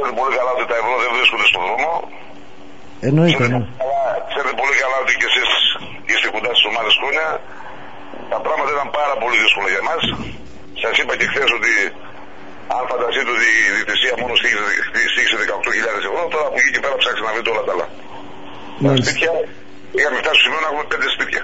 ξέρετε πολύ καλά ότι τα ευρώ δεν βρίσκονται στον δρόμο. Εννοείται, ναι. Ξέρετε πολύ καλά ότι και εσείς είστε κοντά στις ομάδες χρόνια. Τα πράγματα ήταν πάρα πολύ δύσκολα για μας. Σας είπα και χθες ότι αν φανταστείτε ότι η διαιτησία μόνο στήχησε 18.000 ευρώ, τώρα από εκεί και πέρα ψάξτε να βρείτε όλα τα άλλα. Τα σπίτια, είχαμε φτάσει στο σημείο να έχουμε 5 σπίτια.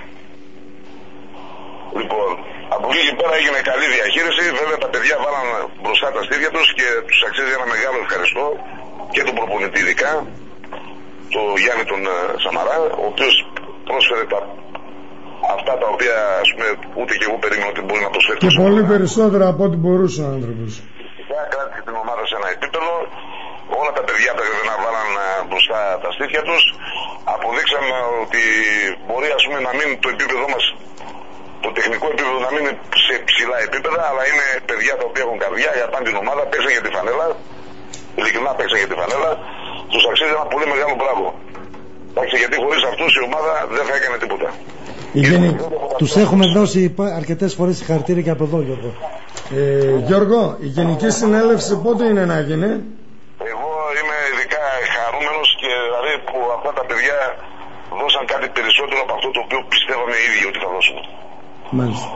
Λοιπόν, από εκεί και πέρα έγινε καλή διαχείριση. Βέβαια τα παιδιά βάλαν μπροστά τα στήρια τους και τους αξίζει ένα μεγάλο ευχαριστώ και τον προπονητή ειδικά, τον Γιάννη τον Σαμαρά, ο οποίος πρόσφερε αυτά τα οποία ας πούμε, ούτε και εγώ περίμενα ότι μπορεί να προσφέρει. Και πολύ περισσότερα από ό,τι μπορούσε ο άνθρωπος. Κράτησε την ομάδα σε ένα επίπεδο. Όλα τα παιδιά πρέπει να βάλαν μπροστά τα στήθια τους. Αποδείξαμε ότι μπορεί ας πούμε, να μείνει το επίπεδό μας, το τεχνικό επίπεδο να μείνει σε ψηλά επίπεδα, αλλά είναι παιδιά τα οποία έχουν καρδιά, αγαπάνε την ομάδα, παίξαν για τη φανέλα. Ειλικρινά παίξαν για τη φανέλα. Τους αξίζει ένα πολύ μεγάλο μπράβο. Γιατί χωρίς αυτούς η ομάδα δεν θα έκανε τίποτα. Τους έχουμε δώσει αρκετές φορές συγχαρητήρια και από εδώ, Γιώργο. Γιώργο, η Γενική Συνέλευση πότε είναι να γίνει? Εγώ είμαι ειδικά χαρούμενος και δηλαδή που αυτά τα παιδιά δώσαν κάτι περισσότερο από αυτό το οποίο πιστεύαμε οι ίδιοι ότι θα δώσουν. Μάλιστα.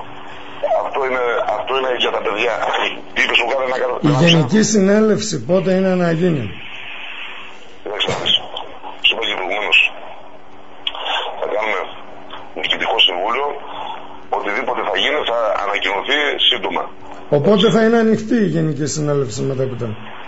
Αυτό είναι για τα παιδιά. Η Γενική Συνέλευση πότε είναι να γίνει? Κοιτάξτε, σου είπα και προηγουμένως, θα κάνουμε διοικητικό συμβούλιο, οτιδήποτε θα γίνει θα ανακοινωθεί σύντομα. Οπότε θα είναι ανοιχτή η Γενική Συνέλευση μετέπειτα?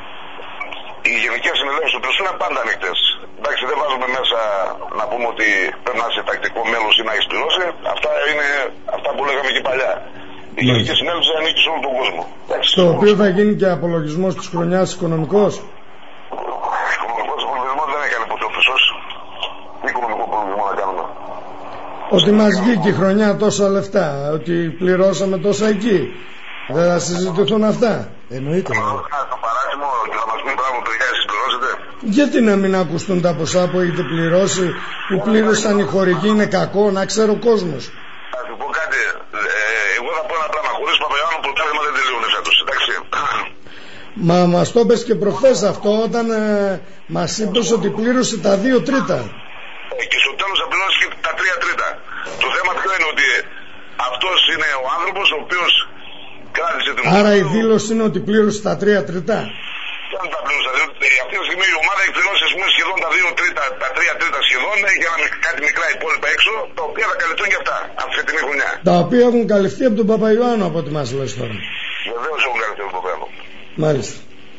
Οι Γενικές Συνελεύσεις του είναι πάντα ανοιχτές. Εντάξει, δεν βάζουμε μέσα να πούμε ότι πρέπει να είσαι τακτικό μέλος ή να έχεις πληρώσει. Αυτά είναι αυτά που λέγαμε και παλιά. Η Γενική Συνέλευση ανήκει σε όλο τον κόσμο. Στο οποίο θα γίνει και απολογισμός της χρονιάς οικονομικός. Οικονομικός προβληματισμός δεν έκανε ποτέ ο Χρυσός. Τι οικονομικό προβληματισμό να κάνουμε? Ότι μας βγήκε η χρονιά τόσα λεφτά, ότι πληρώσαμε τόσα εκεί. Δεν θα συζητηθούν αυτά? Εννοείται. Το παράδειγμα και θα μας πει πράγμα παιδιά εσείς πληρώσετε. Γιατί να μην ακουστούν τα ποσά που έχετε πληρώσει, που πλήρωσαν οι χορηγοί? Είναι κακό να ξέρει ο κόσμος? Θα σου πω κάτι. Εγώ θα πω ένα πράγμα. Χωρίς Παπαϊωάννου πρωτάθλημα δεν τελειώνει φέτος. Εντάξει. Μα μας το είπες και προχθές αυτό όταν μας είπες ότι πλήρωσε τα 2 τρίτα. Και στο τέλος θα πληρώσει και τα 3 τρίτα. Το θέμα ποιο είναι? Ότι αυτός είναι ο άνθρωπος ο οποίος κράτησε την ομάδα. Άρα η δήλωση είναι ότι πλήρωσε τα 3 τρίτα. Δεν τα πλήρωσα. Αυτή τη στιγμή η ομάδα έχει πληρώσει σχεδόν τα 2 τρίτα, τα 3 τρίτα σχεδόν. Έχει κάτι μικρά υπόλοιπα έξω, τα οποία θα καλυφθούν και αυτά αυτή την χρονιά. Τα οποία έχουν καλυφθεί από τον Παπαϊωάννου, από ό,τι μας λες τώρα. Βεβαίως έχουν καλυφθεί από τον Παπαϊωάννου. Μάλιστα.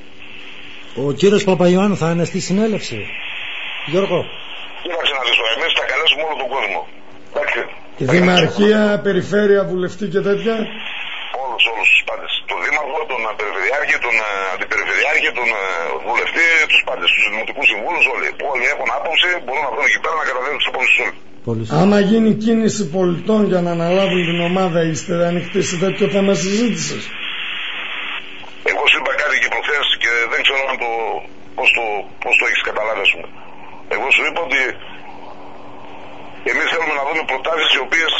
Ο κύριος Παπαϊωάννου θα είναι στη συνέλευση, Γιώργο? Κοίταξε να δεις τώρα, εμείς θα καλέσουμε όλο τον κόσμο. Εντάξει. Η Δημαρχία, Περιφέρεια, Βουλευτή και τέτοια. Όλους τους πάντες. Τον Δήμαρχο, τον Περιφερειάρχη, τον Αντιπεριφερειάρχη, τον Βουλευτή, τους πάντες. Τους Δημοτικούς Συμβούλους, όλοι. Που όλοι έχουν άποψη, μπορούν να βγουν εκεί πέρα να καταθέσουν τις απόψεις όλοι. Άμα γίνει κίνηση πολιτών για να αναλάβουν την ομάδα, είστε ανοιχτοί σε τέτοιο θέμα συζήτησης? Εγώ σου είπα κάτι και προχθές και δεν ξέρω αν πώς το έχεις καταλάβει, ας πούμε. Εγώ σου είπα ότι εμείς θέλουμε να δούμε προτάσεις οι οποίες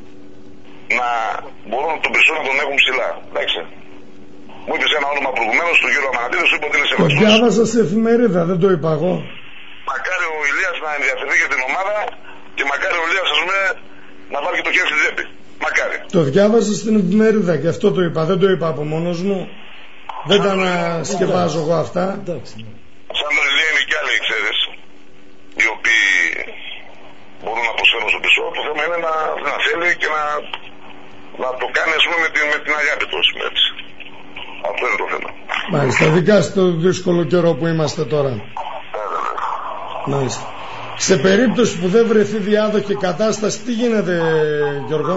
να μπορούν τον Χρυσό να τον έχουν ψηλά. Εντάξει. Μου είπες ένα όνομα προηγουμένως του κύριου Αμανατίδη, σου είπα ότι είναι σεβαστός. Το διάβασα σε εφημερίδα, δεν το είπα εγώ. Μακάρι ο Ηλίας να ενδιαφερθεί για την ομάδα και μακάρι ο Ηλίας, ας πούμε, να βάλει και το χέρι στη τσέπη. Μακάρι. Το διάβασα στην εφημερίδα και αυτό το είπα, δεν το είπα από μόνος μου. Δεν τα ανασκευάζω εγώ αυτά. Σαν τον Ηλία είναι κι άλλοι, ξέρεις, οι οποίοι μπορούν να προσφέρουν στο Χρυσό. Το θέμα είναι να θέλει και να το κάνει, ας πούμε, με την αγάπη του, έτσι. Αυτό είναι το θέμα. Μάλιστα, ειδικά στο δύσκολο καιρό που είμαστε τώρα. Μάλιστα. Σε περίπτωση που δεν βρεθεί διάδοχη κατάσταση, τι γίνεται, Γιώργο?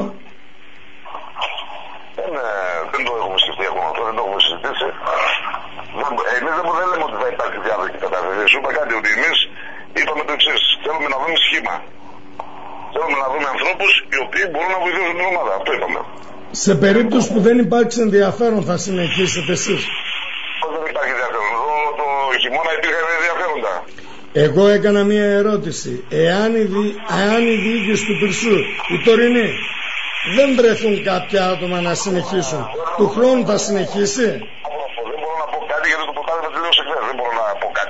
Δεν το έχουμε σκεφτεί ακόμα αυτό, δεν το έχουμε συζητήσει. Εμείς δεν λέμε ότι θα υπάρχει διάδοχη κατάσταση. Σου είπα κάτι, ότι εμείς είπαμε το εξής. Θέλουμε να δούμε σχήμα. Θέλουμε να δούμε ανθρώπους οι οποίοι μπορούν να βοηθήσουν την ομάδα. Αυτό είπαμε. Σε περίπτωση που δεν υπάρξει ενδιαφέρον, θα συνεχίσετε εσείς? Πώς δεν υπάρχει ενδιαφέρον? Εδώ το χειμώνα υπήρχαν ενδιαφέροντα. Εγώ έκανα μία ερώτηση. Εάν οι διοίκηση του Χρυσού, οι τωρινοί, δεν βρεθούν κάποια άτομα να συνεχίσουν, του χρόνου θα συνεχίσει? Δεν μπορώ να πω κάτι γιατί το ποτάμι τελείωσε χθες. Δεν μπορώ να πω κάτι.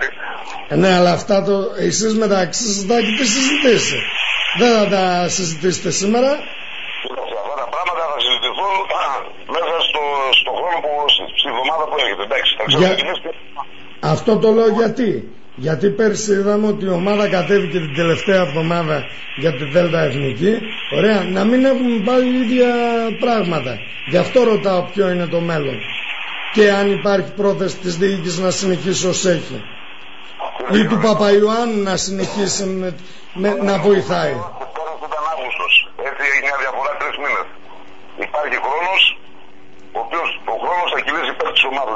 Ναι, αλλά αυτά εσείς μεταξύ σας θα έχετε συζητήσει. Δεν θα τα συζητήσετε σήμερα. Αυτά τα πράγματα θα συζητηθούν μέσα στο χρόνο που, στη εβδομάδα που έρχεται. Εντάξει, θα ξεκινήσετε. Αυτό το λέω γιατί πέρσι είδαμε ότι η ομάδα κατέβηκε την τελευταία εβδομάδα για τη Δέλτα Εθνική. Ωραία, να μην έχουμε πάλι ίδια πράγματα. Γι' αυτό ρωτάω ποιο είναι το μέλλον και αν υπάρχει πρόθεση της διοίκησης να συνεχίσει ως έχει ή του Παπαϊωάννου να συνεχίσει να βοηθάει. Πέρασε ήταν Αύγουστος, έτσι έχει μια διαφορά 3 μήνες. Υπάρχει χρόνος, ο χρόνος θα κυλήσει υπέρ της ομάδας,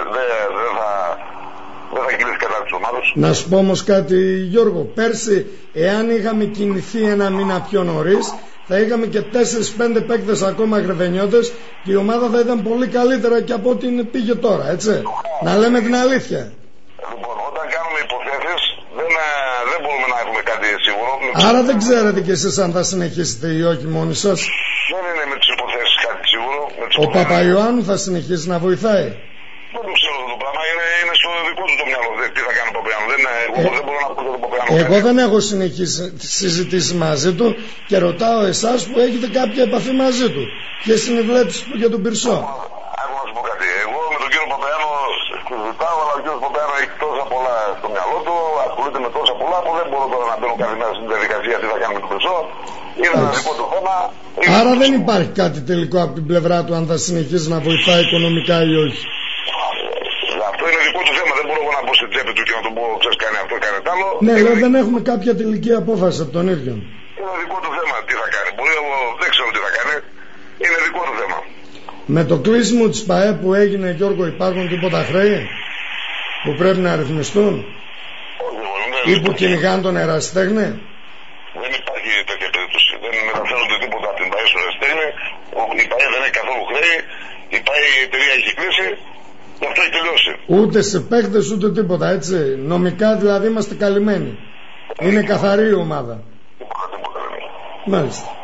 δεν θα κυλήσει κατά της ομάδας. Να σου πω όμως κάτι, Γιώργο, πέρσι εάν είχαμε κινηθεί ένα μήνα πιο νωρίς θα είχαμε και 4-5 παίκτες ακόμα γρεβενιώτες και η ομάδα θα ήταν πολύ καλύτερα και από ό,τι πήγε τώρα, έτσι. Να λέμε την αλήθεια. Λοιπόν, όταν κάνουμε υποθέσεις δεν μπορούμε να έχουμε κάτι σίγουρο. Άρα δεν ξέρετε κι εσείς αν θα συνεχίσετε ή όχι μόνοι σας. Δεν είναι με τις υποθέσεις κάτι σίγουρο. Ο Παπαϊωάννου θα συνεχίσει να βοηθάει. Δεν το ξέρω το πράγμα, είναι στο δικό του το μυαλό. Τι θα κάνει ο Παπαϊωάννου. Εγώ δεν μπορώ να πω για τον Παπαϊωάννου. Εγώ δεν έχω συζητήσει μαζί του και ρωτάω εσάς που έχετε κάποια επαφή μαζί του. Ποιες είναι οι βλέψεις του για τον Πυρσό. Άκου να σου πω κάτι. Εγώ με τον κύριο Παπαϊωάννου συζητάω, αλλά ο κύριος Παπαϊωάννου έχει τόσα πολλά στο μυαλό του, ασχολείται με τόσα πολλά που δεν μπορώ τώρα να μπαίνω κάθε μέρα στην διαδικασία τι θα κάνει με τον Πυρσό. Είναι ένα δικό του θέμα. Άρα δεν υπάρχει κάτι τελικό από την πλευρά του αν θα συνεχίσει να βοηθάει οικονομικά ή όχι. Αυτό είναι δικό του θέμα. Δεν μπορώ να μπω στην τσέπη του και να του πω ξέρεις κάνει αυτό, κάνει τ' άλλο. Ναι, αλλά δεν έχουμε κάποια τελική απόφαση από τον ίδιο. Είναι δικό του θέμα τι θα κάνει. Μπορεί εγώ δεν ξέρω τι θα κάνει. Είναι δικό του θέμα. Με το κλείσιμο της ΠΑΕ που έγινε, Γιώργο, υπάρχουν τίποτα χρέη που πρέπει να ρυθμιστούν ή που κυνηγάνε τον ερασιτέχνη. Δεν υπάρχει τέτοια περίπτωση. Δεν μεταφέρονται τίποτα από την ΠΑΕ στο ερασιτέχνη. Η ΠΑΕ δεν έχει καθόλου χρέη. Η ΠΑΕ η εταιρεία έχει κλείσει. Γι' αυτό έχει τελειώσει. Ούτε σε παίκτες ούτε τίποτα, έτσι. Νομικά δηλαδή είμαστε καλυμμένοι. Είναι καθαρή η ομάδα. Τίποτα. Μάλιστα.